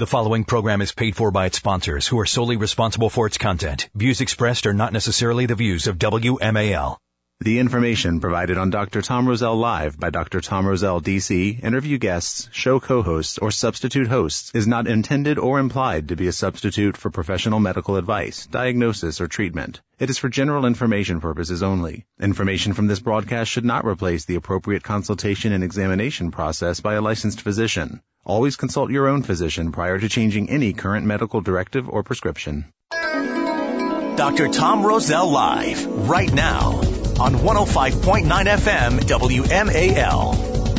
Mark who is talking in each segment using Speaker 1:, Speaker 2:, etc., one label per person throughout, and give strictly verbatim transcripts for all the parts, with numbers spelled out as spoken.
Speaker 1: The following program is paid for by its sponsors, who are solely responsible for its content. Views expressed are not necessarily the views of W M A L.
Speaker 2: The information provided on Doctor Tom Rosell Live by Doctor Tom Rosell, D C, interview guests, show co-hosts, or substitute hosts is not intended or implied to be a substitute for professional medical advice, diagnosis, or treatment. It is for general information purposes only. Information from this broadcast should not replace the appropriate consultation and examination process by a licensed physician. Always consult your own physician prior to changing any current medical directive or prescription.
Speaker 1: Doctor Tom Rosell Live, right now, on one oh five point nine F M W M A L.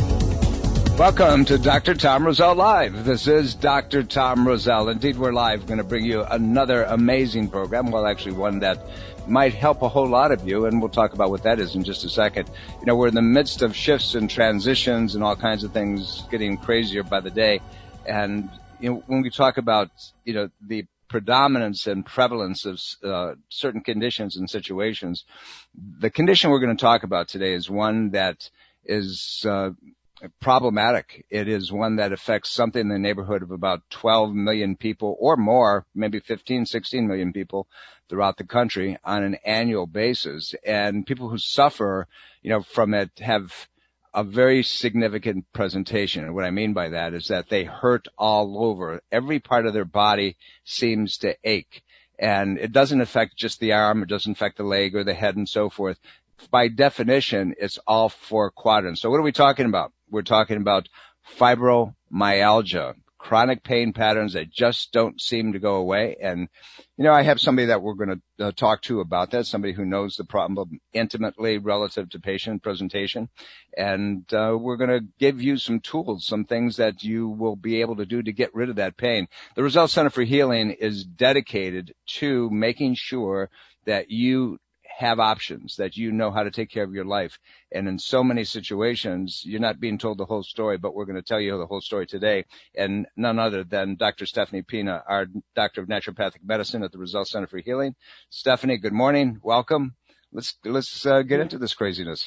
Speaker 3: Welcome to Doctor Tom Rosell Live. This is Doctor Tom Rosell. Indeed, we're live. We're going to bring you another amazing program. Well, actually one that might help a whole lot of you, and we'll talk about what that is in just a second. You know, we're in the midst of shifts and transitions and all kinds of things getting crazier by the day. And, you know, when we talk about, you know, the predominance and prevalence of uh, certain conditions and situations, the condition we're going to talk about today is one that is uh, problematic. It is one that affects something in the neighborhood of about twelve million people or more, maybe fifteen, sixteen million people throughout the country on an annual basis. And people who suffer, you know, from it have a very significant presentation. And what I mean by that is that they hurt all over. Every part of their body seems to ache. And it doesn't affect just the arm, it doesn't affect the leg or the head and so forth. By definition, it's all four quadrants. So what are we talking about? We're talking about fibromyalgia, chronic pain patterns that just don't seem to go away. And, you know, I have somebody that we're going to uh, talk to about that, somebody who knows the problem intimately relative to patient presentation. And uh, we're going to give you some tools, some things that you will be able to do to get rid of that pain. The Rosell Center for Healing is dedicated to making sure that you have options, that you know how to take care of your life. And in so many situations, you're not being told the whole story, but we're going to tell you the whole story today. And none other than Doctor Stephanie Pina, our doctor of naturopathic medicine at the Rosell Center for Healing. Stephanie, good morning. Welcome. Let's, let's uh, get into this craziness.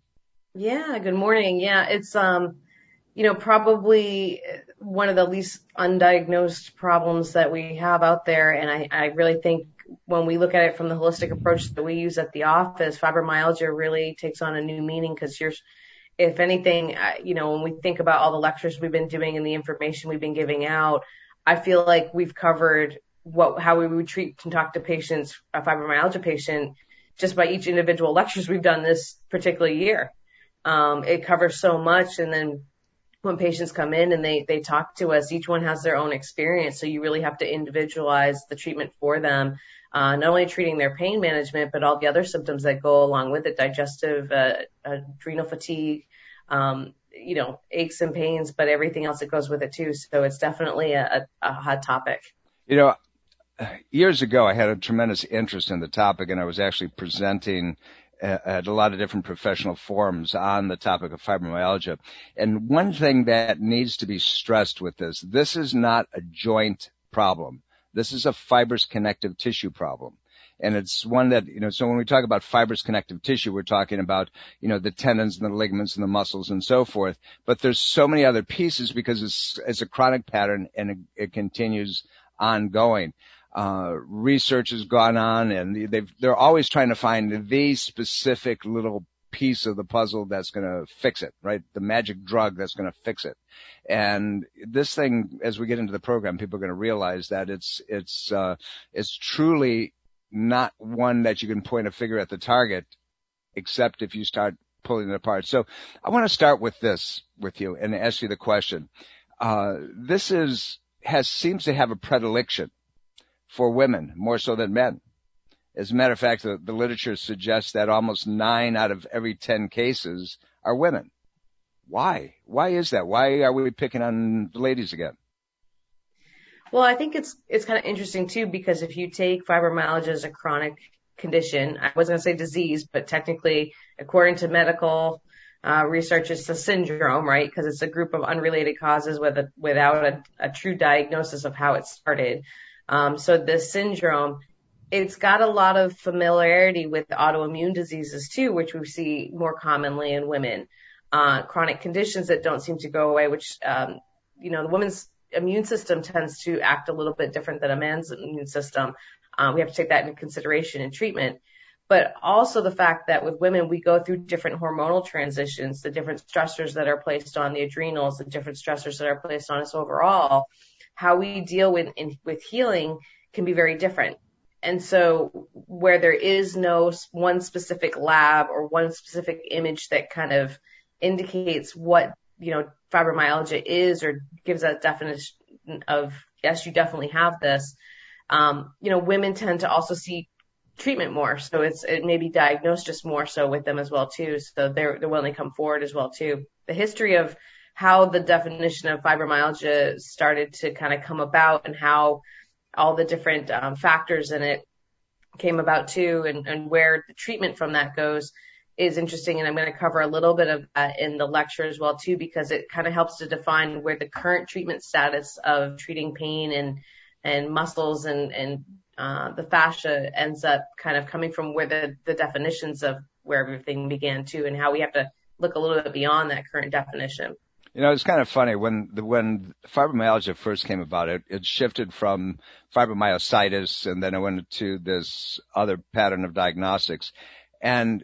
Speaker 4: Yeah, good morning. Yeah, it's, um, you know, probably one of the least undiagnosed problems that we have out there. And I, I really think when we look at it from the holistic approach that we use at the office, fibromyalgia really takes on a new meaning because you're, if anything, you know, when we think about all the lectures we've been doing and the information we've been giving out, I feel like we've covered what, how we would treat and talk to patients, a fibromyalgia patient, just by each individual lectures we've done this particular year. Um, it covers so much. And then when patients come in and they, they talk to us, each one has their own experience. So you really have to individualize the treatment for them. Uh, not only treating their pain management, but all the other symptoms that go along with it, digestive, uh, adrenal fatigue, um, you know, aches and pains, but everything else that goes with it too. So it's definitely a, a, a hot topic.
Speaker 3: You know, years ago, I had a tremendous interest in the topic, and I was actually presenting at a lot of different professional forums on the topic of fibromyalgia. And one thing that needs to be stressed with this, this is not a joint problem. This is a fibrous connective tissue problem. And it's one that, you know, so when we talk about fibrous connective tissue, we're talking about, you know, the tendons and the ligaments and the muscles and so forth. But there's so many other pieces because it's, it's a chronic pattern and it, it continues ongoing. Uh, research has gone on and they've, they're always trying to find the specific little piece of the puzzle that's going to fix it, right? The magic drug that's going to fix it. And this thing, as we get into the program, people are going to realize that it's, it's, uh, it's truly not one that you can point a finger at the target, except if you start pulling it apart. So I want to start with this with you and ask you the question. Uh, this is, has, seems to have a predilection for women more so than men. As a matter of fact, the, the literature suggests that almost nine out of every ten cases are women. Why? Why is that? Why are we picking on the ladies again?
Speaker 4: Well, I think it's it's kind of interesting, too, because if you take fibromyalgia as a chronic condition, I wasn't going to say disease, but technically, according to medical uh, research, it's a syndrome, right? Because it's a group of unrelated causes with a, without a, a true diagnosis of how it started. Um, so the syndrome, it's got a lot of familiarity with autoimmune diseases too, which we see more commonly in women. Uh, chronic conditions that don't seem to go away, which, um, you know, the women's immune system tends to act a little bit different than a man's immune system. Um, we have to take that into consideration in treatment. But also the fact that with women, we go through different hormonal transitions, the different stressors that are placed on the adrenals, the different stressors that are placed on us overall. How we deal with in, with healing can be very different. And so where there is no one specific lab or one specific image that kind of indicates what, you know, fibromyalgia is or gives a definition of, yes, you definitely have this. Um, you know, women tend to also see treatment more. So it's, it may be diagnosed just more so with them as well too. So they're, they're willing to come forward as well too. The history of how the definition of fibromyalgia started to kind of come about and how all the different um, factors in it came about too, and, and where the treatment from that goes is interesting. And I'm going to cover a little bit of that in the lecture as well too, because it kind of helps to define where the current treatment status of treating pain and, and muscles and, and uh, the fascia ends up kind of coming from where the, the definitions of where everything began too, and how we have to look a little bit beyond that current definition.
Speaker 3: You know, it's kind of funny when the, when fibromyalgia first came about, it, it shifted from fibromyositis and then it went to this other pattern of diagnostics. And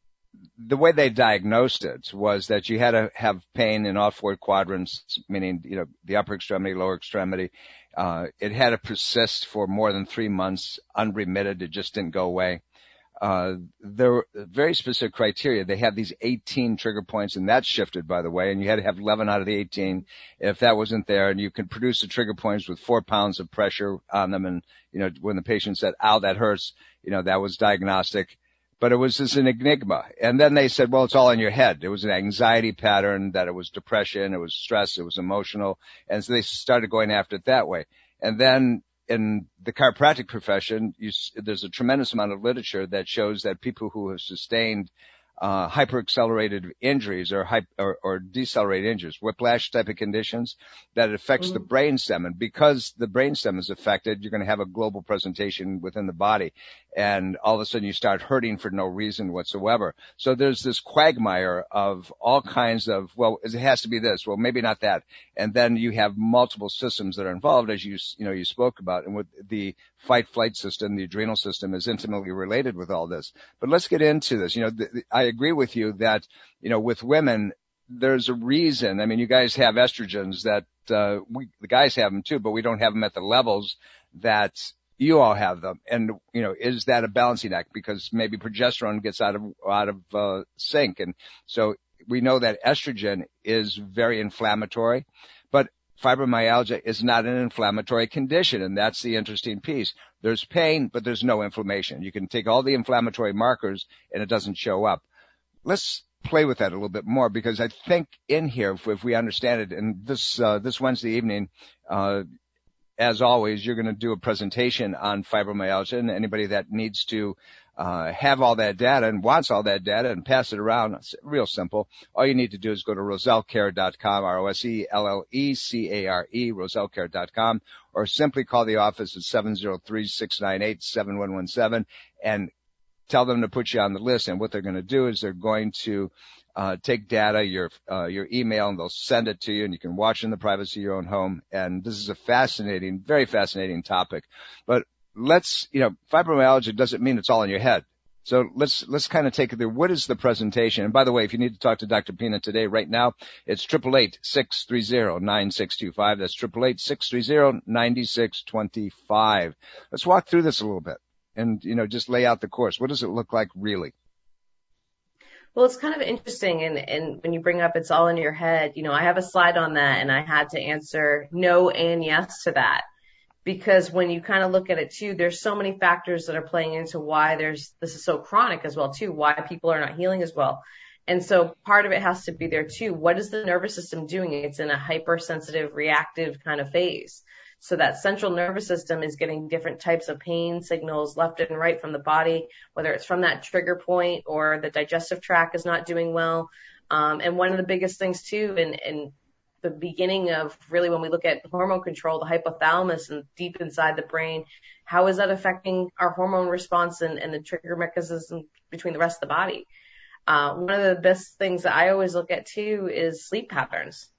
Speaker 3: the way they diagnosed it was that you had to have pain in all four quadrants, meaning, you know, the upper extremity, lower extremity. Uh, it had to persist for more than three months, unremitted. It just didn't go away. Uh, there were very specific criteria. They had these eighteen trigger points, and that shifted, by the way, and you had to have eleven out of the eighteen. If that wasn't there, and you could produce the trigger points with four pounds of pressure on them, and, you know, when the patient said, ow, that hurts, you know, that was diagnostic. But it was just an enigma. And then they said, well, it's all in your head. It was an anxiety pattern, that it was depression, it was stress, it was emotional. And so they started going after it that way. And then in the chiropractic profession, you, there's a tremendous amount of literature that shows that people who have sustained uh, hyperaccelerated injuries or, hyper, or, or decelerated injuries, whiplash type of conditions, that it affects mm-hmm. the brainstem. And because the brainstem is affected, you're going to have a global presentation within the body. And all of a sudden you start hurting for no reason whatsoever. So there's this quagmire of all kinds of, well, it has to be this. Well, maybe not that. And then you have multiple systems that are involved, as you, you know, you spoke about. And with the fight flight system, the adrenal system is intimately related with all this. But let's get into this. You know, the, the, I agree with you that, you know, with women, there's a reason. I mean, you guys have estrogens that, uh, we, the guys have them too, but we don't have them at the levels that you all have them. And, you know, is that a balancing act? Because maybe progesterone gets out of, out of, uh, sync. And so we know that estrogen is very inflammatory, but fibromyalgia is not an inflammatory condition. And that's the interesting piece. There's pain, but there's no inflammation. You can take all the inflammatory markers and it doesn't show up. Let's play with that a little bit more, because I think in here, if, if we understand it, and this, uh, this Wednesday evening, uh, as always, you're going to do a presentation on fibromyalgia, and anybody that needs to uh have all that data and wants all that data and pass it around, it's real simple. All you need to do is go to roselle care dot com, R O S E L L E C A R E, roselle care dot com, or simply call the office at seven zero three, six nine eight, seven one one seven and tell them to put you on the list. And what they're going to do is they're going to Uh, take data, your, uh, your email, and they'll send it to you, and you can watch in the privacy of your own home. And this is a fascinating, very fascinating topic. But let's, you know, fibromyalgia doesn't mean it's all in your head. So let's, let's kind of take it there. What is the presentation? And by the way, if you need to talk to Doctor Pina today, right now, it's eight eight eight, six three zero, nine six two five. That's eight eight eight, six three zero, nine six two five. Let's walk through this a little bit and, you know, just lay out the course. What does it look like really?
Speaker 4: Well, it's kind of interesting. And, and when you bring up it's all in your head, you know, I have a slide on that, and I had to answer no and yes to that, because when you kind of look at it too, there's so many factors that are playing into why there's, this is so chronic as well too, why people are not healing as well. And so part of it has to be there too. What is the nervous system doing? It's in a hypersensitive, reactive kind of phase. So that central nervous system is getting different types of pain signals left and right from the body, whether it's from that trigger point or the digestive tract is not doing well. Um, and one of the biggest things too, in, in the beginning of really when we look at hormone control, the hypothalamus and deep inside the brain, how is that affecting our hormone response and, and the trigger mechanism between the rest of the body? Uh, one of the best things that I always look at too is sleep patterns.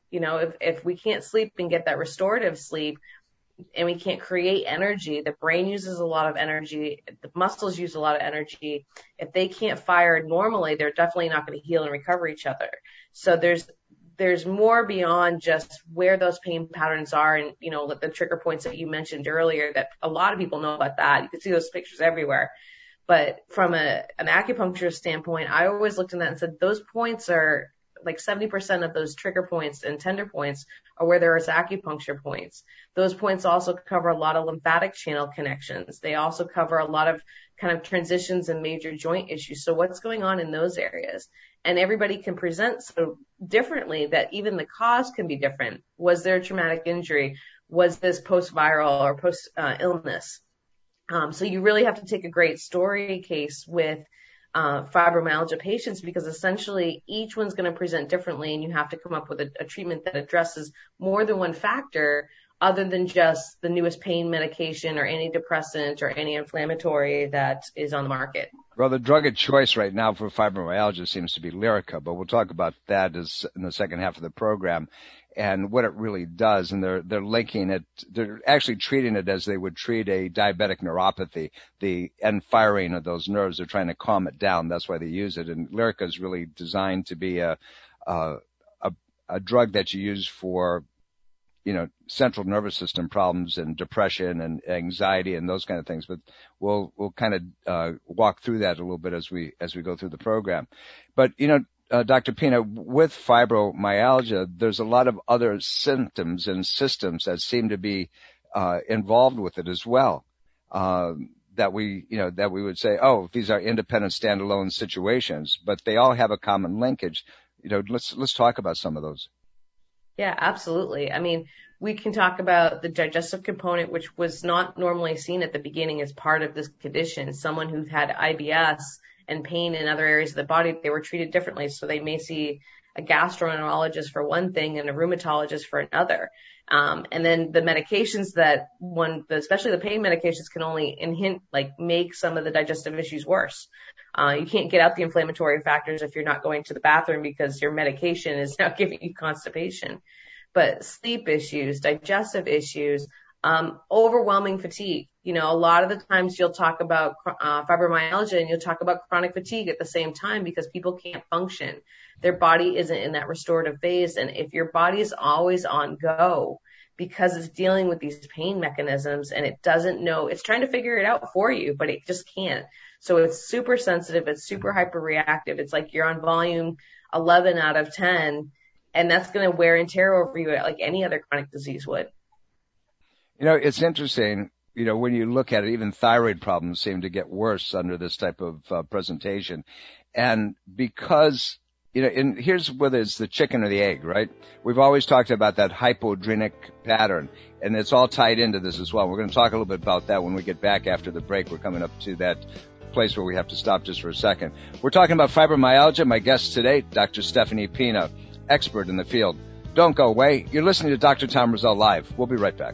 Speaker 4: You know, if, if we can't sleep and get that restorative sleep, and we can't create energy, the brain uses a lot of energy, the muscles use a lot of energy. If they can't fire normally, they're definitely not going to heal and recover each other. So there's there's more beyond just where those pain patterns are, and, you know, the trigger points that you mentioned earlier, that a lot of people know about that. You can see those pictures everywhere. But from a an acupuncture standpoint, I always looked at that and said, those points are like seventy percent of those trigger points and tender points are where there is acupuncture points. Those points also cover a lot of lymphatic channel connections. They also cover a lot of kind of transitions and major joint issues. So what's going on in those areas? And everybody can present so differently that even the cause can be different. Was there a traumatic injury? Was this post-viral or post-illness? Um, so you really have to take a great story case with Uh, fibromyalgia patients, because essentially each one's going to present differently, and you have to come up with a, a treatment that addresses more than one factor other than just the newest pain medication or antidepressant or anti-inflammatory that is on the market.
Speaker 3: Well, the drug of choice right now for fibromyalgia seems to be Lyrica, but we'll talk about that as in the second half of the program and what it really does. And they're, they're linking it, they're actually treating it as they would treat a diabetic neuropathy, the end firing of those nerves. They're trying to calm it down. That's why they use it. And Lyrica is really designed to be a, a, a, a drug that you use for, you know, central nervous system problems and depression and anxiety and those kind of things. But we'll, we'll kind of, uh, walk through that a little bit as we, as we go through the program. But, you know, Uh, Doctor Pina, with fibromyalgia, there's a lot of other symptoms and systems that seem to be uh, involved with it as well. Uh, that we, you know, that we would say, oh, these are independent, standalone situations, but they all have a common linkage. You know, let's let's talk about some of those.
Speaker 4: Yeah, absolutely. I mean, we can talk about the digestive component, which was not normally seen at the beginning as part of this condition. Someone who had I B S and pain in other areas of the body, they were treated differently. So they may see a gastroenterologist for one thing and a rheumatologist for another. Um, and then the medications that one, especially the pain medications, can only in hint, like make some of the digestive issues worse. Uh, you can't get out the inflammatory factors if you're not going to the bathroom because your medication is now giving you constipation. But sleep issues, digestive issues, Um, overwhelming fatigue. You know, a lot of the times you'll talk about uh, fibromyalgia and you'll talk about chronic fatigue at the same time because people can't function. Their body isn't in that restorative phase. And if your body is always on go because it's dealing with these pain mechanisms and it doesn't know, it's trying to figure it out for you, but it just can't. So it's super sensitive. It's super hyperreactive. It's like you're on volume eleven out of ten, and that's going to wear and tear over you like any other chronic disease would.
Speaker 3: You know, it's interesting, you know, when you look at it, even thyroid problems seem to get worse under this type of uh, presentation. And because, you know, and here's whether it's the chicken or the egg, right? We've always talked about that hypoadrenic pattern, and it's all tied into this as well. We're going to talk a little bit about that when we get back after the break. We're coming up to that place where we have to stop just for a second. We're talking about fibromyalgia. My guest today, Doctor Stephanie Pina, expert in the field. Don't go away. You're listening to Doctor Tom Rosell Live. We'll be right back.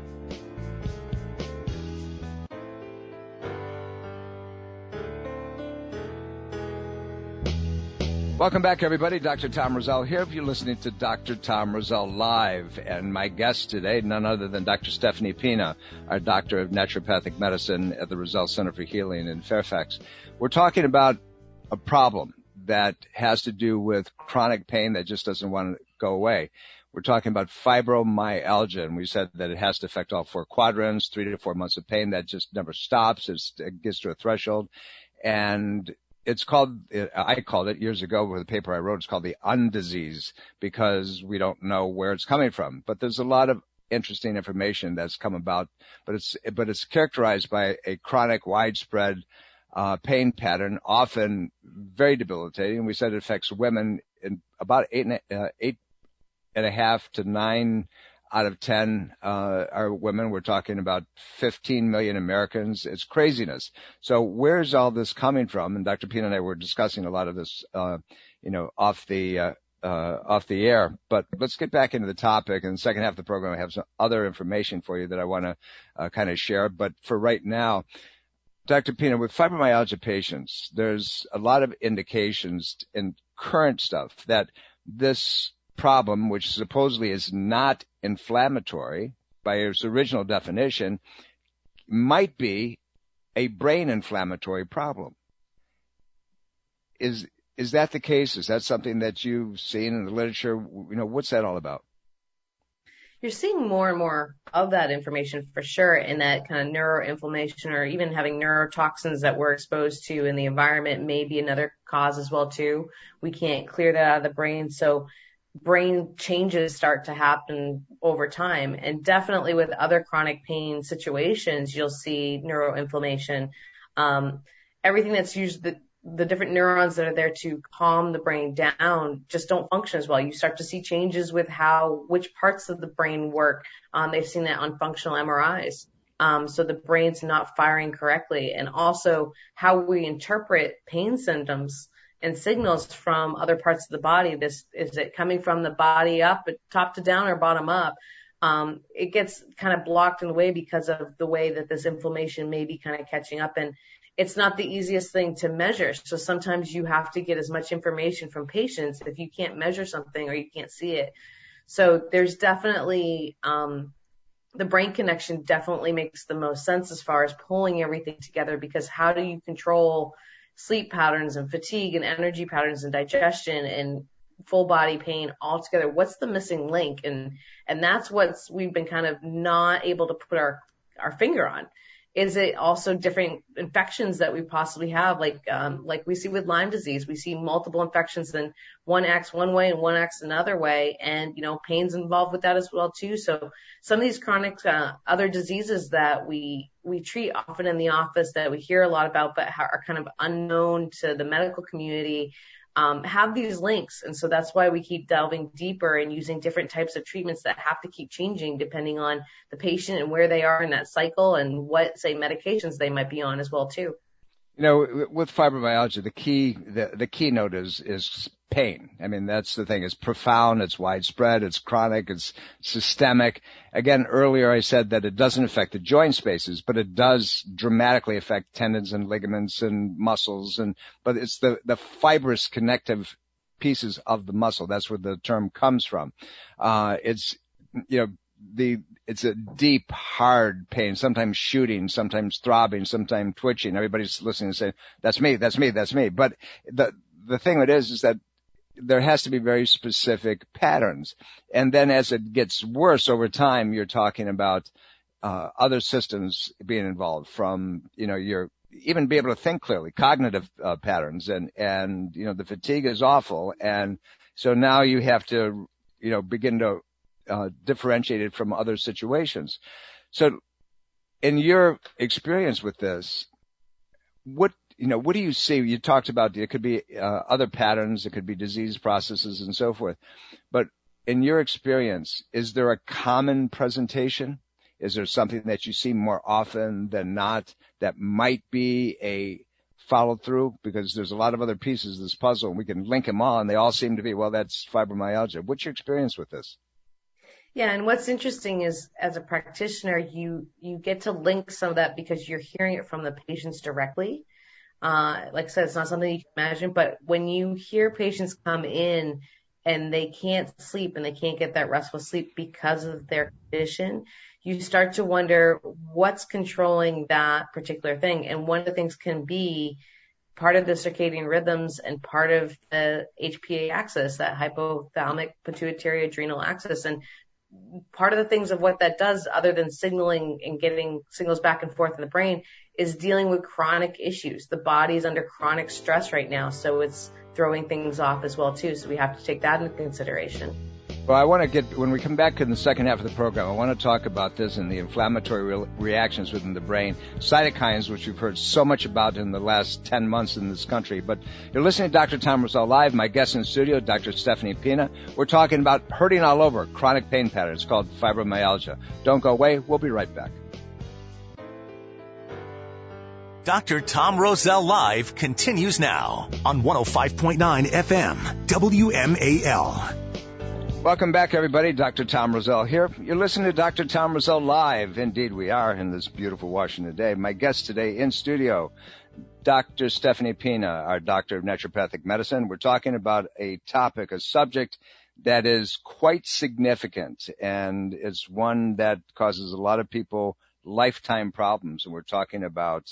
Speaker 3: Welcome back, everybody. Doctor Tom Rosell here. If you're listening to Doctor Tom Rosell Live, and my guest today, none other than Doctor Stephanie Pina, our doctor of naturopathic medicine at the Rosell Center for Healing in Fairfax. We're talking about a problem that has to do with chronic pain that just doesn't want to go away. We're talking about fibromyalgia, and we said that it has to affect all four quadrants, three to four months of pain that just never stops. It's, it gets to a threshold, and it's called, I called it years ago with a paper I wrote, it's called the undisease because we don't know where it's coming from. But there's a lot of interesting information that's come about, but it's, but it's characterized by a chronic, widespread, uh, pain pattern, often very debilitating. We said it affects women in about eight and, uh, eight and a half to nine out of ten uh, are women. We're talking about fifteen million Americans. It's craziness. So where's all this coming from? And Doctor Pina and I were discussing a lot of this, uh, you know, off the uh, uh, off the air. But let's get back into the topic. In the second half of the program, I have some other information for you that I want to uh, kind of share. But for right now, Doctor Pina, with fibromyalgia patients, there's a lot of indications in current stuff that this problem, which supposedly is not inflammatory by its original definition, might be a brain inflammatory problem. Is is that the case? Is that something that you've seen in the literature? You know, what's that all about?
Speaker 4: You're seeing more and more of that information for sure, in that kind of neuroinflammation, or even having neurotoxins that we're exposed to in the environment may be another cause as well too. We can't clear that out of the brain, so brain changes start to happen over time. And definitely with other chronic pain situations, you'll see neuroinflammation. Um, everything that's used, the, the different neurons that are there to calm the brain down just don't function as well. You start to see changes with how, which parts of the brain work. Um, they've seen that on functional M R Is. Um, so the brain's not firing correctly. And also how we interpret pain symptoms and signals from other parts of the body. This, is it coming from the body up, top to down, or bottom up? Um, it gets kind of blocked in the way because of the way that this inflammation may be kind of catching up. And it's not the easiest thing to measure. So sometimes you have to get as much information from patients if you can't measure something or you can't see it. So there's definitely, um, the brain connection definitely makes the most sense as far as pulling everything together, because how do you control sleep patterns and fatigue and energy patterns and digestion and full body pain all together? What's the missing link? And, and that's what's, we've been kind of not able to put our, our finger on. Is it also different infections that we possibly have? Like, um, like we see with Lyme disease, we see multiple infections, and one acts one way and one acts another way. And, you know, pain's involved with that as well too. So some of these chronic, uh, other diseases that we, we treat often in the office, that we hear a lot about, but are kind of unknown to the medical community, um, have these links. And so that's why we keep delving deeper and using different types of treatments that have to keep changing depending on the patient and where they are in that cycle and what, say, medications they might be on as well too.
Speaker 3: You know, with fibromyalgia, the key, the, the keynote is, is pain. I mean, that's the thing. It's profound. It's widespread. It's chronic. It's systemic. Again, earlier I said that it doesn't affect the joint spaces, but it does dramatically affect tendons and ligaments and muscles. And, but it's the, the fibrous connective pieces of the muscle. That's where the term comes from. Uh, it's, you know, the, it's a deep, hard pain, sometimes shooting, sometimes throbbing, sometimes twitching. Everybody's listening and saying, that's me, that's me, that's me. But the, the thing it is, is that there has to be very specific patterns. And then as it gets worse over time, you're talking about, uh, other systems being involved, from, you know, your, even be able to think clearly, cognitive, uh, patterns, and, and, you know, the fatigue is awful. And so now you have to, you know, begin to, Uh, differentiated from other situations. So in your experience with this, what, you know, what do you see? You talked about it could be uh, other patterns, it could be disease processes and so forth. But in your experience, is there a common presentation? Is there something that you see more often than not that might be a follow through? Because there's a lot of other pieces of this puzzle, and we can link them all, and they all seem to be, well, that's fibromyalgia. What's your experience with this?
Speaker 4: Yeah, and what's interesting is, as a practitioner, you you get to link some of that because you're hearing it from the patients directly. Uh, like I said, it's not something you can imagine, but when you hear patients come in and they can't sleep and they can't get that restful sleep because of their condition, you start to wonder what's controlling that particular thing. And one of the things can be part of the circadian rhythms and part of the H P A axis, that hypothalamic pituitary adrenal axis. And part of the things of what that does, other than signaling and getting signals back and forth in the brain, is dealing with chronic issues. The body's under chronic stress right now, so it's throwing things off as well too. So we have to take that into consideration.
Speaker 3: Well, I want to get, when we come back in the second half of the program, I want to talk about this and the inflammatory re- reactions within the brain, cytokines, which we've heard so much about in the last ten months in this country. But you're listening to Doctor Tom Rosell Live. My guest in the studio, Doctor Stephanie Pina. We're talking about hurting all over, chronic pain patterns called fibromyalgia. Don't go away. We'll be right back.
Speaker 1: Doctor Tom Rosell Live continues now on one oh five point nine F M, W M A L.
Speaker 3: Welcome back, everybody. Doctor Tom Rosell here. You're listening to Doctor Tom Rosell Live. Indeed, we are in this beautiful Washington day. My guest today in studio, Doctor Stephanie Pina, our doctor of naturopathic medicine. We're talking about a topic, a subject that is quite significant, and it's one that causes a lot of people lifetime problems. And we're talking about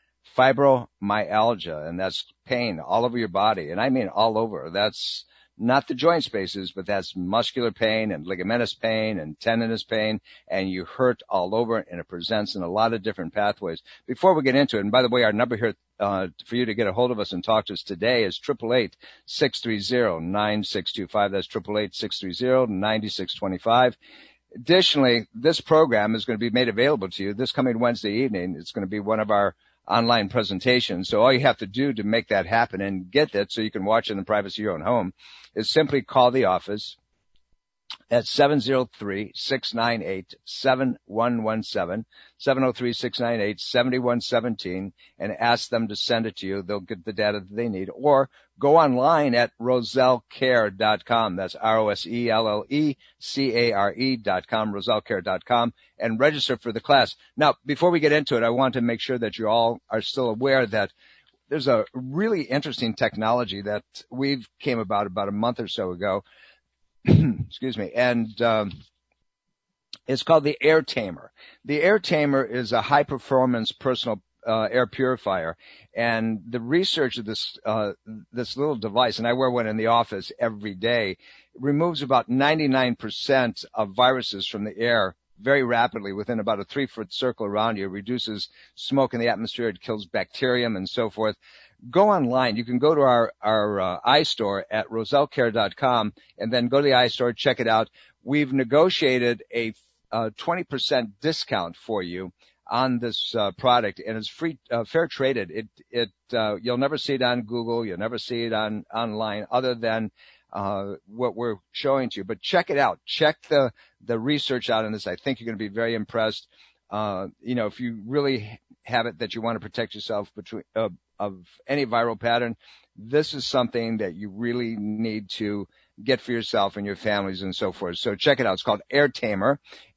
Speaker 3: fibromyalgia, and that's pain all over your body. And I mean all over. That's not the joint spaces, but that's muscular pain and ligamentous pain and tendinous pain, and you hurt all over, and it presents in a lot of different pathways. Before we get into it, and by the way, our number here uh, for you to get a hold of us and talk to us today is eight eight eight, six three zero, nine six two five. That's eight eight eight, six three zero, nine six two five. Additionally, this program is going to be made available to you this coming Wednesday evening. It's going to be one of our online presentations. So all you have to do to make that happen and get that so you can watch it in the privacy of your own home is simply call the office at seven oh three, six nine eight, seven one one seven, seven oh three, six nine eight, seven one one seven, and ask them to send it to you. They'll get the data that they need. Or go online at roselle care dot com. That's R O S E L L E C A R E dot com, roselle care dot com, and register for the class. Now, before we get into it, I want to make sure that you all are still aware that there's a really interesting technology that we've came about about a month or so ago. Excuse me. And um, it's called the Air Tamer. The Air Tamer is a high-performance personal uh, air purifier. And the research of this uh, this little device, and I wear one in the office every day, removes about ninety-nine percent of viruses from the air very rapidly within about a three-foot circle around you. It reduces smoke in the atmosphere. It kills bacterium and so forth. Go online. You can go to our, our uh, iStore at roselle care dot com and then go to the iStore, check it out. We've negotiated a uh, twenty percent discount for you on this uh, product, and it's free, uh, fair traded. It, it, uh, you'll never see it on Google. You'll never see it on online other than uh, what we're showing to you. But check it out. Check the, the research out on this. I think you're going to be very impressed. Uh, you know, if you really have it that you want to protect yourself between, uh, of any viral pattern, this is something that you really need to get for yourself and your families and so forth. So check it out. It's called Air Tamer,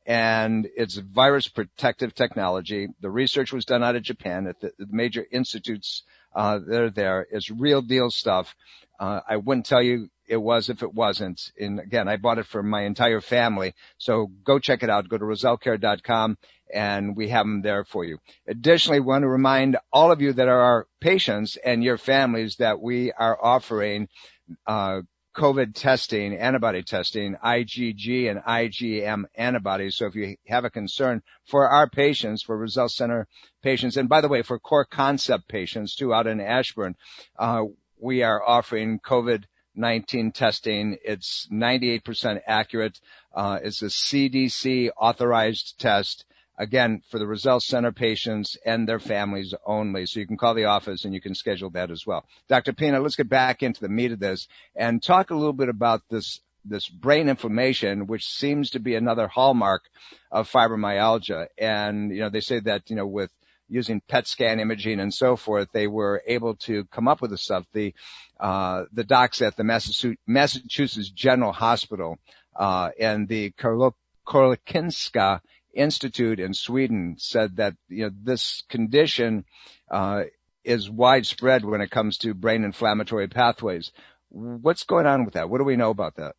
Speaker 3: and it's virus protective technology. The research was done out of Japan at the, the major institutes uh, that are there. It's real deal stuff. Uh, I wouldn't tell you it was if it wasn't. And again, I bought it for my entire family. So go check it out. Go to roselle care dot com, and we have them there for you. Additionally, we want to remind all of you that are our patients and your families that we are offering uh COVID testing, antibody testing, I G G and I G M antibodies. So if you have a concern for our patients, for Roselle Center patients, and by the way, for Core Concept patients too out in Ashburn, uh we are offering COVID nineteen testing. It's ninety-eight percent accurate. Uh it's a C D C authorized test. Again, for the Roselle Center patients and their families only. So you can call the office and you can schedule that as well. Doctor Pina, let's get back into the meat of this and talk a little bit about this, this brain inflammation, which seems to be another hallmark of fibromyalgia. And, you know, they say that, you know, with using P E T scan imaging and so forth, they were able to come up with the stuff. The, uh, the docs at the Massachusetts General Hospital, uh, and the Karolinska Institute in Sweden said that, you know, this condition uh is widespread when it comes to brain inflammatory pathways. What's going on with that? What do we know about that?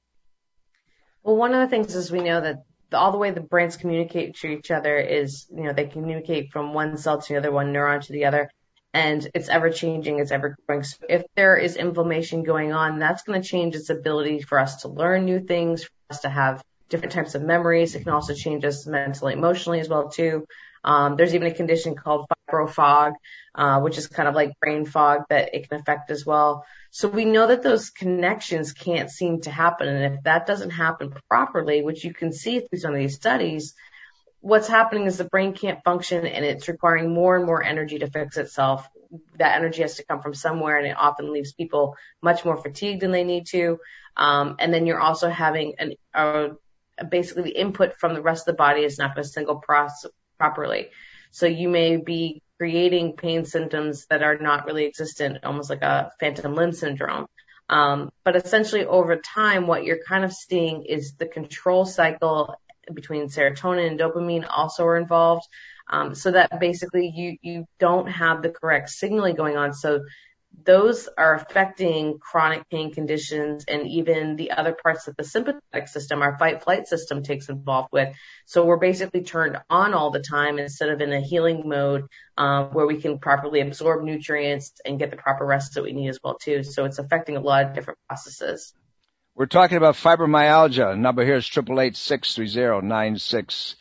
Speaker 4: Well, one of the things is we know that the, all the way the brains communicate to each other is, you know, they communicate from one cell to the other, one neuron to the other, and it's ever changing, it's ever growing. So if there is inflammation going on, that's going to change its ability for us to learn new things, for us to have different types of memories. It can also change us mentally, emotionally as well too. Um, there's even a condition called fibrofog, uh, which is kind of like brain fog that it can affect as well. So we know that those connections can't seem to happen. And if that doesn't happen properly, which you can see through some of these studies, what's happening is the brain can't function and it's requiring more and more energy to fix itself. That energy has to come from somewhere, and it often leaves people much more fatigued than they need to. Um, and then you're also having an, a, basically the input from the rest of the body is not going to single process properly. So you may be creating pain symptoms that are not really existent, almost like a phantom limb syndrome. Um, but essentially over time, what you're kind of seeing is the control cycle between serotonin and dopamine also are involved. Um, so that basically you, you don't have the correct signaling going on. So those are affecting chronic pain conditions and even the other parts of the sympathetic system, our fight flight system takes involved with. So we're basically turned on all the time instead of in a healing mode, um, where we can properly absorb nutrients and get the proper rest that we need as well too. So it's affecting a lot of different processes.
Speaker 3: We're talking about fibromyalgia. Number here is eight eight eight, six three zero, nine six.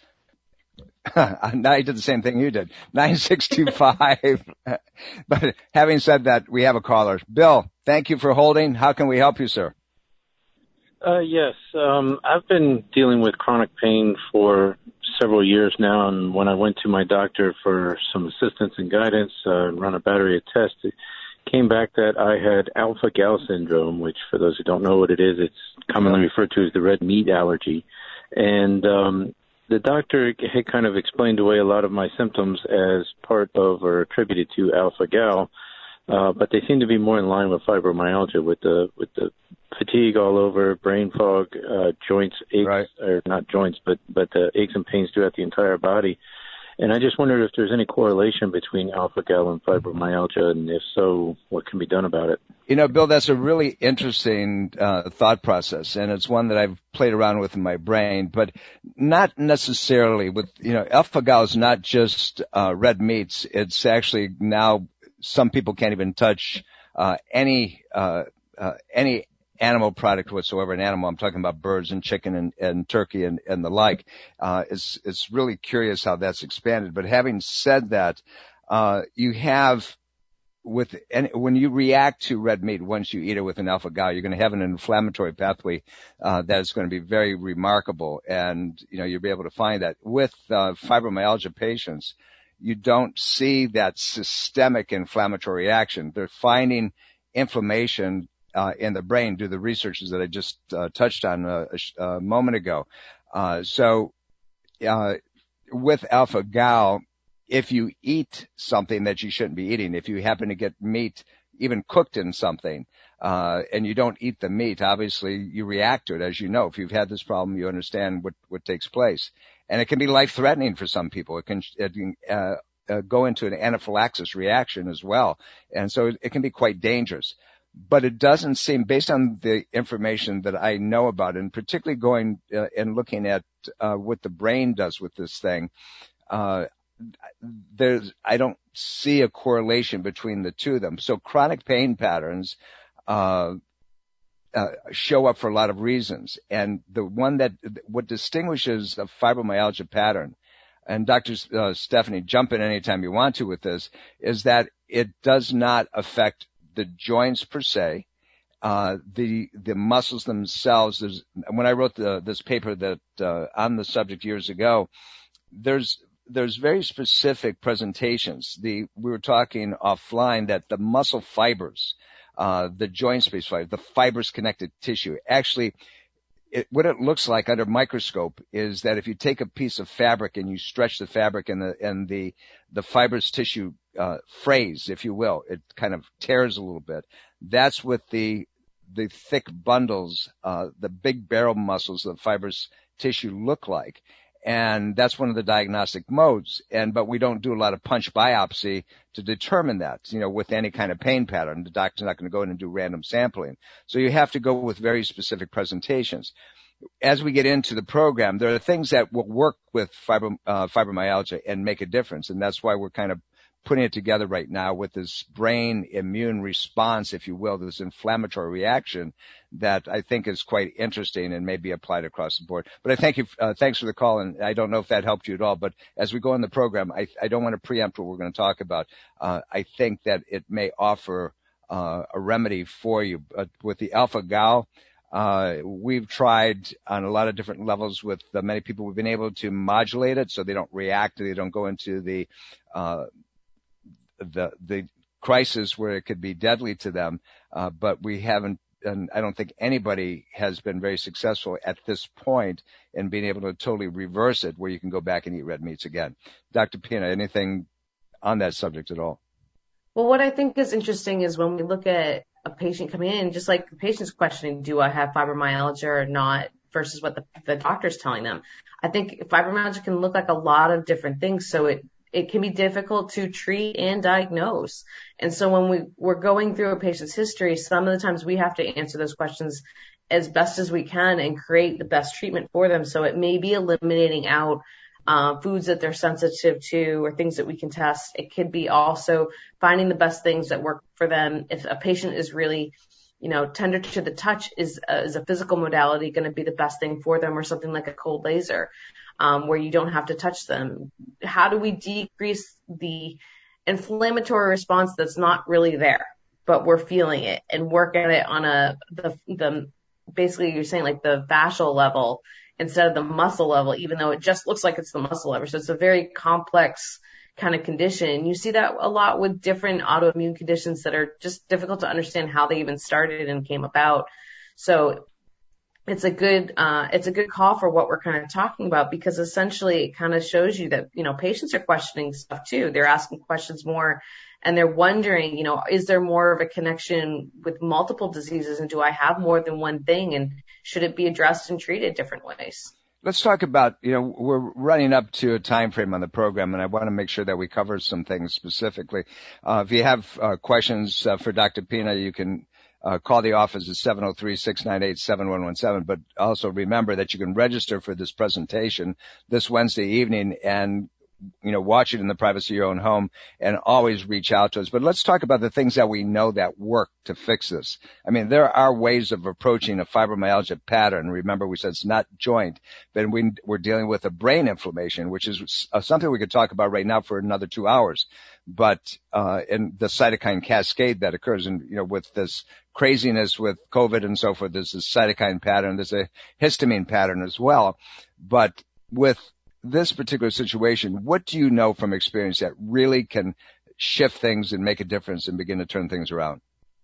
Speaker 3: Now you did the same thing you did. nine six two five. But having said that, we have a caller. Bill, thank you for holding. How can we help you, sir?
Speaker 5: Uh, yes. Um, I've been dealing with chronic pain for several years now, and when I went to my doctor for some assistance and guidance, uh, and run a battery of tests, it came back that I had alpha-gal syndrome, which, for those who don't know what it is, it's commonly referred to as the red meat allergy. And um, the doctor had kind of explained away a lot of my symptoms as part of or attributed to alpha-gal, uh, but they seem to be more in line with fibromyalgia, with the with the fatigue all over, brain fog, uh, joints, aches, right. or not joints, but but the aches and pains throughout the entire body. And I just wondered if there's any correlation between alpha-gal and fibromyalgia, and if so, what can be done about it?
Speaker 3: You know, Bill, that's a really interesting uh, thought process, and it's one that I've played around with in my brain, but not necessarily with, you know, alpha-gal is not just uh, red meats. It's actually now some people can't even touch uh, any uh, uh, any animal product whatsoever. An animal, I'm talking about birds and chicken and, and turkey and, and the like. Uh, it's, it's really curious how that's expanded. But having said that, uh, you have with, and when you react to red meat, once you eat it with an alpha-gal, you're going to have an inflammatory pathway, uh, that is going to be very remarkable. And, you know, you'll be able to find that with, uh, fibromyalgia patients, you don't see that systemic inflammatory reaction. They're finding inflammation Uh, in the brain, do the researches that I just uh, touched on uh, a, a moment ago. Uh, so uh, with alpha-gal, if you eat something that you shouldn't be eating, if you happen to get meat even cooked in something, uh, and you don't eat the meat, obviously you react to it. As you know, if you've had this problem, you understand what, what takes place. And it can be life-threatening for some people. It can, it can uh, uh, go into an anaphylaxis reaction as well. And so it, it can be quite dangerous. But it doesn't seem, based on the information that I know about, and particularly going uh, and looking at uh, what the brain does with this thing, uh, there's, I don't see a correlation between the two of them. So chronic pain patterns uh, uh, show up for a lot of reasons. And the one that, what distinguishes a fibromyalgia pattern, and Doctor Uh, Stephanie, jump in anytime you want to with this, is that it does not affect the joints per se, uh, the, the muscles themselves. There's, when I wrote the, this paper that, uh, on the subject years ago, there's, there's very specific presentations. The, we were talking offline that the muscle fibers, uh, the joint space fibers, the fibrous connected tissue, actually, it, what it looks like under microscope is that if you take a piece of fabric and you stretch the fabric and the, and the, the fibrous tissue Uh, phrase, if you will, it kind of tears a little bit. That's what the the thick bundles, uh, the big barrel muscles, the fibrous tissue look like, and that's one of the diagnostic modes. And but we don't do a lot of punch biopsy to determine that. You know, with any kind of pain pattern, the doctor's not going to go in and do random sampling. So you have to go with very specific presentations. As we get into the program, there are things that will work with fibrom, uh, fibromyalgia and make a difference, and that's why we're kind of putting it together right now with this brain immune response, if you will, this inflammatory reaction that I think is quite interesting and may be applied across the board. But I thank you, uh, thanks for the call, and I don't know if that helped you at all, but as we go in the program, I, I don't want to preempt what we're going to talk about. Uh, I think that it may offer uh, a remedy for you. But with the alpha-gal, uh, we've tried on a lot of different levels with uh, many people. We've been able to modulate it so they don't react, they don't go into the uh the the crisis where it could be deadly to them, uh, but we haven't, and I don't think anybody has been very successful at this point in being able to totally reverse it where you can go back and eat red meats again. Doctor Pina, anything on that subject at all?
Speaker 4: Well, what I think is interesting is when we look at a patient coming in, just like the patient's questioning, do I have fibromyalgia or not, versus what the, the doctor's telling them. I think fibromyalgia can look like a lot of different things, so it it can be difficult to treat and diagnose. And so when we, we're going through a patient's history, some of the times we have to answer those questions as best as we can and create the best treatment for them. So it may be eliminating out uh, foods that they're sensitive to or things that we can test. It could be also finding the best things that work for them. If a patient is really, you know, tender to the touch, is, uh, is a physical modality going to be the best thing for them, or something like a cold laser, um, where you don't have to touch them? How do we decrease the inflammatory response that's not really there, but we're feeling it, and work at it on a, the, the, basically you're saying like the fascial level instead of the muscle level, even though it just looks like it's the muscle level. So it's a very complex kind of condition. You see that a lot with different autoimmune conditions that are just difficult to understand how they even started and came about. So it's a good, uh, it's a good call for what we're kind of talking about, because essentially it kind of shows you that, you know, patients are questioning stuff too. They're asking questions more, and they're wondering, you know, is there more of a connection with multiple diseases, and do I have more than one thing, and should it be addressed and treated different ways?
Speaker 3: Let's talk about, you know, we're running up to a time frame on the program, and I want to make sure that we cover some things specifically. Uh, if you have uh, questions uh, for Doctor Pina, you can uh, call the office at seven oh three, six nine eight, seven one one seven. But also remember that you can register for this presentation this Wednesday evening and, you know, watch it in the privacy of your own home, and always reach out to us. But let's talk about the things that we know that work to fix this. I mean, there are ways of approaching a fibromyalgia pattern. Remember, we said it's not joint, but we, we're dealing with a brain inflammation, which is uh, something we could talk about right now for another two hours. But, uh, and the cytokine cascade that occurs, and, you know, with this craziness with COVID and so forth, there's this cytokine pattern, there's a histamine pattern as well. But with this particular situation, what do you know from experience that really can shift things and make a difference and begin to turn things around?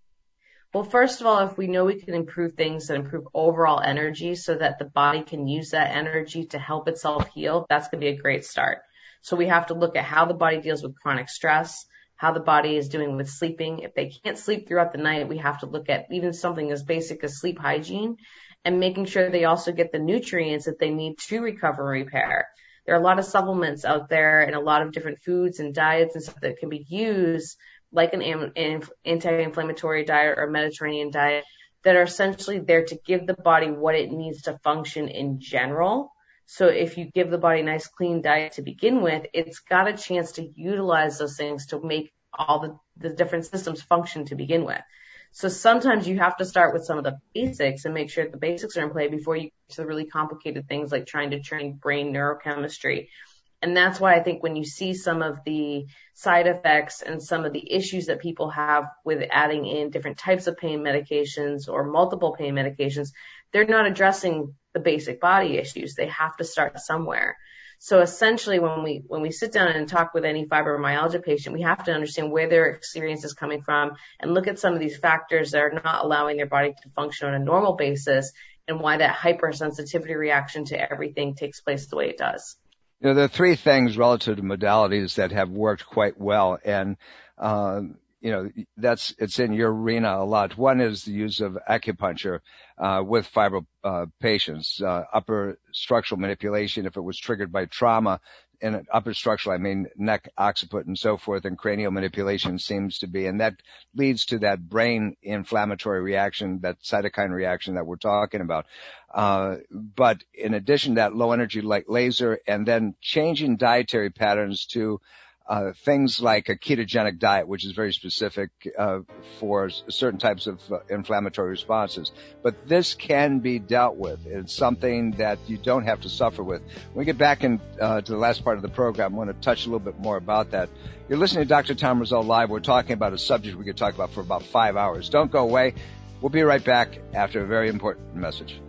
Speaker 4: Well, first of all, if we know we can improve things and improve overall energy so that the body can use that energy to help itself heal, that's going to be a great start. So we have to look at how the body deals with chronic stress, how the body is doing with sleeping. If they can't sleep throughout the night, we have to look at even something as basic as sleep hygiene, and making sure they also get the nutrients that they need to recover and repair. There are a lot of supplements out there and a lot of different foods and diets and stuff that can be used, like an anti-inflammatory diet or Mediterranean diet, that are essentially there to give the body what it needs to function in general. So if you give the body a nice clean diet to begin with, it's got a chance to utilize those things to make all the, the different systems function to begin with. So sometimes you have to start with some of the basics and make sure the basics are in play before you get to the really complicated things like trying to train brain neurochemistry. And that's why I think when you see some of the side effects and some of the issues that people have with adding in different types of pain medications or multiple pain medications, they're not addressing the basic body issues. They have to start somewhere. So essentially, when we when we sit down and talk with any fibromyalgia patient, we have to understand where their experience is coming from and look at some of these factors that are not allowing their body to function on a normal basis, and why that hypersensitivity reaction to everything takes place the way it does.
Speaker 3: You know, there are three things relative to modalities that have worked quite well, and uh, you know, that's it's in your arena a lot. One is the use of acupuncture uh, with fibro uh, patients, uh, upper structural manipulation if it was triggered by trauma. And upper structural, I mean neck, occiput, and so forth, and cranial manipulation seems to be, and that leads to that brain inflammatory reaction, that cytokine reaction that we're talking about. Uh, but in addition to that, low energy like laser, and then changing dietary patterns to Uh, things like a ketogenic diet, which is very specific uh, for certain types of uh, inflammatory responses. But this can be dealt with. It's something that you don't have to suffer with. When we get back in, uh, to the last part of the program, I want to touch a little bit more about that. You're listening to Doctor Tom Rosell Live. We're talking about a subject we could talk about for about five hours. Don't go away. We'll be right back after a very important message.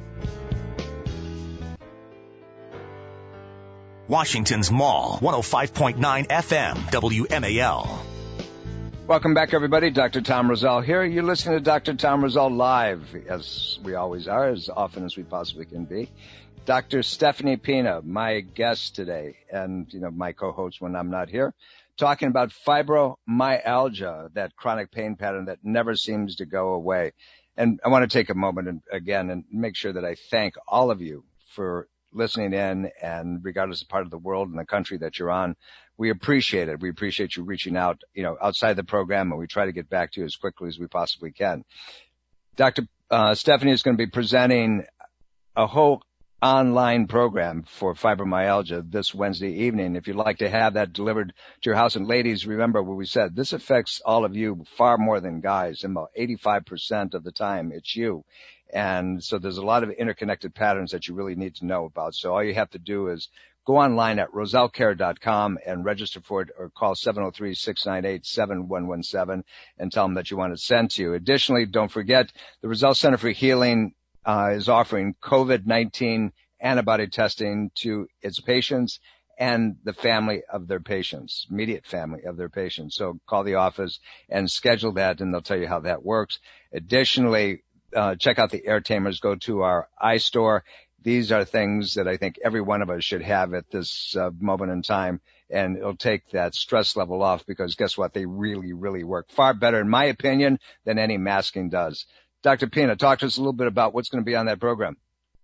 Speaker 1: Washington's Mall, one oh five point nine F M, W M A L.
Speaker 3: Welcome back, everybody. Doctor Tom Rosell here. You're listening to Doctor Tom Rosell Live, as we always are, as often as we possibly can be. Doctor Stephanie Pina, my guest today, and, you know, my co-host when I'm not here, talking about fibromyalgia, that chronic pain pattern that never seems to go away. And I want to take a moment and, again, and make sure that I thank all of you for listening in, and regardless of part of the world and the country that you're on, we appreciate it. We appreciate you reaching out, you know, outside the program, and we try to get back to you as quickly as we possibly can. Doctor Uh, Stephanie is going to be presenting a whole online program for fibromyalgia this Wednesday evening. If you'd like to have that delivered to your house, and ladies, remember what we said, this affects all of you far more than guys. About eighty-five percent of the time, it's you. And so there's a lot of interconnected patterns that you really need to know about. So all you have to do is go online at roselle care dot com and register for it, or call seven oh three, six nine eight, seven one one seven and tell them that you want it sent to you. Additionally, don't forget, the Roselle Center for Healing uh, is offering COVID nineteen antibody testing to its patients and the family of their patients, immediate family of their patients. So call the office and schedule that, and they'll tell you how that works. Additionally, uh, check out the Air Tamers. Go to our iStore. These are things that I think every one of us should have at this uh, moment in time, and it'll take that stress level off, because guess what? They really, really work far better, in my opinion, than any masking does. Doctor Pina, talk to us a little bit about what's going to be on that program.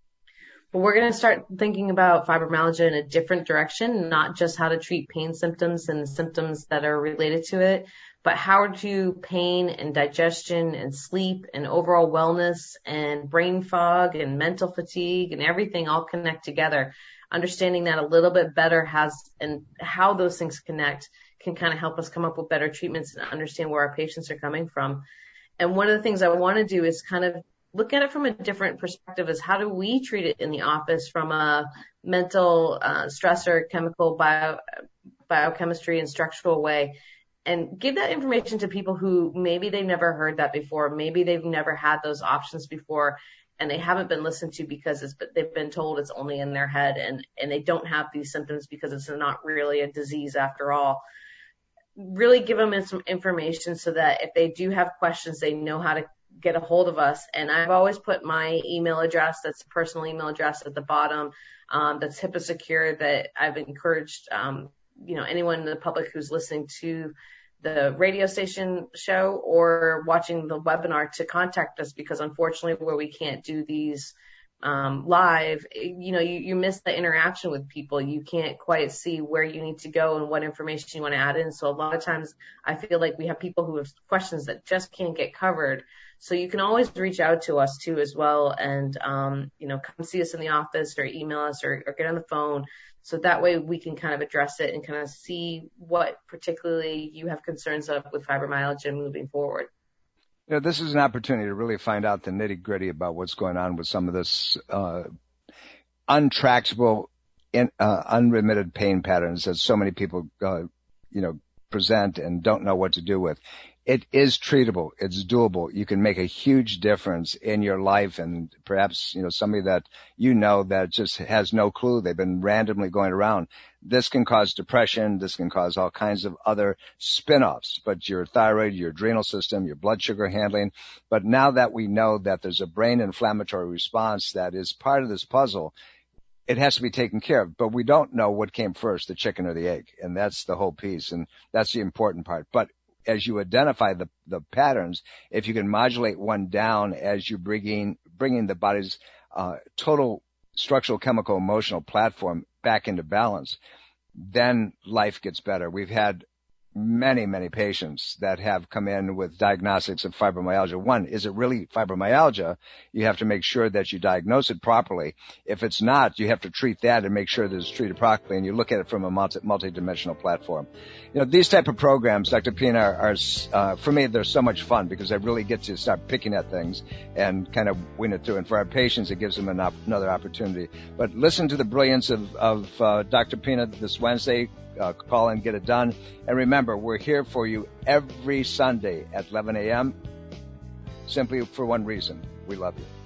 Speaker 4: Well, we're going to start thinking about fibromyalgia in a different direction, not just how to treat pain symptoms and symptoms that are related to it, but how do pain and digestion and sleep and overall wellness and brain fog and mental fatigue and everything all connect together. Understanding that a little bit better has, and how those things connect can kind of help us come up with better treatments and understand where our patients are coming from. And one of the things I want to do is kind of look at it from a different perspective, is how do we treat it in the office from a mental uh, stressor, chemical, bio, biochemistry, and structural way, and give that information to people who maybe they've never heard that before, maybe they've never had those options before, and they haven't been listened to because it's, they've been told it's only in their head, and, and they don't have these symptoms because it's not really a disease after all. Really give them some information so that if they do have questions, they know how to get a hold of us. And I've always put my email address, that's a personal email address, at the bottom, um, that's HIPAA secure, that I've encouraged, um, you know, anyone in the public who's listening to the radio station show or watching the webinar to contact us, because unfortunately where we can't do these um, live, you know, you, you miss the interaction with people. You can't quite see where you need to go and what information you want to add in. So a lot of times I feel like we have people who have questions that just can't get covered. So you can always reach out to us too as well, and, um, you know, come see us in the office or email us or, or get on the phone. So that way we can kind of address it and kind of see what particularly you have concerns of with fibromyalgia moving forward.
Speaker 3: You know, this is an opportunity to really find out the nitty-gritty about what's going on with some of this uh, untractable, in, uh, unremitted pain patterns that so many people, uh, you know, present and don't know what to do with. It is treatable. It's doable. You can make a huge difference in your life, and perhaps, you know, somebody that you know that just has no clue. They've been randomly going around. This can cause depression. This can cause all kinds of other spin-offs, but your thyroid, your adrenal system, your blood sugar handling. But now that we know that there's a brain inflammatory response that is part of this puzzle, it has to be taken care of. But we don't know what came first, the chicken or the egg. And that's the whole piece. And that's the important part. But as you identify the, the patterns, if you can modulate one down as you're bringing, bringing the body's uh, total structural, chemical, emotional platform back into balance, then life gets better. We've had many, many patients that have come in with diagnostics of fibromyalgia. One, is it really fibromyalgia? You have to make sure that you diagnose it properly. If it's not, you have to treat that and make sure that it's treated properly, and you look at it from a multi, multi-dimensional platform. You know, these type of programs, Doctor Pina, are, are uh, for me, they're so much fun because I really get to start picking at things and kind of win it through. And for our patients, it gives them an op- another opportunity. But listen to the brilliance of, of uh, Doctor Pina this Wednesday. Uh, call and get it done. And remember, we're here for you every Sunday at eleven a.m. simply for one reason. We love you.